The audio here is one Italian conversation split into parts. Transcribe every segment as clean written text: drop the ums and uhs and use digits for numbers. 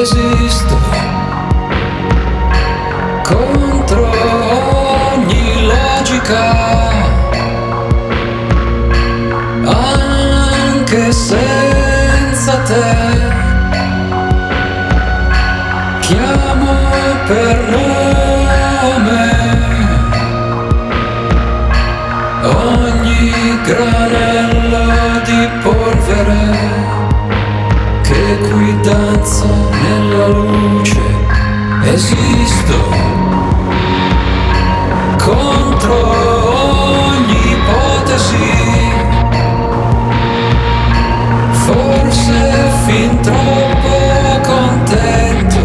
esisto contro ogni logica, anche senza te. Chiamo per nome ogni granello di polvere che qui danza nella luce. Esisto contro ogni ipotesi, forse fin troppo contento.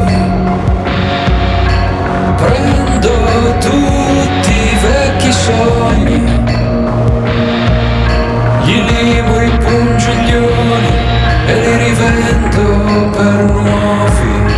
Prendo tutti i vecchi sogni, gli limo i pungiglioni e li rivendo per nuovi.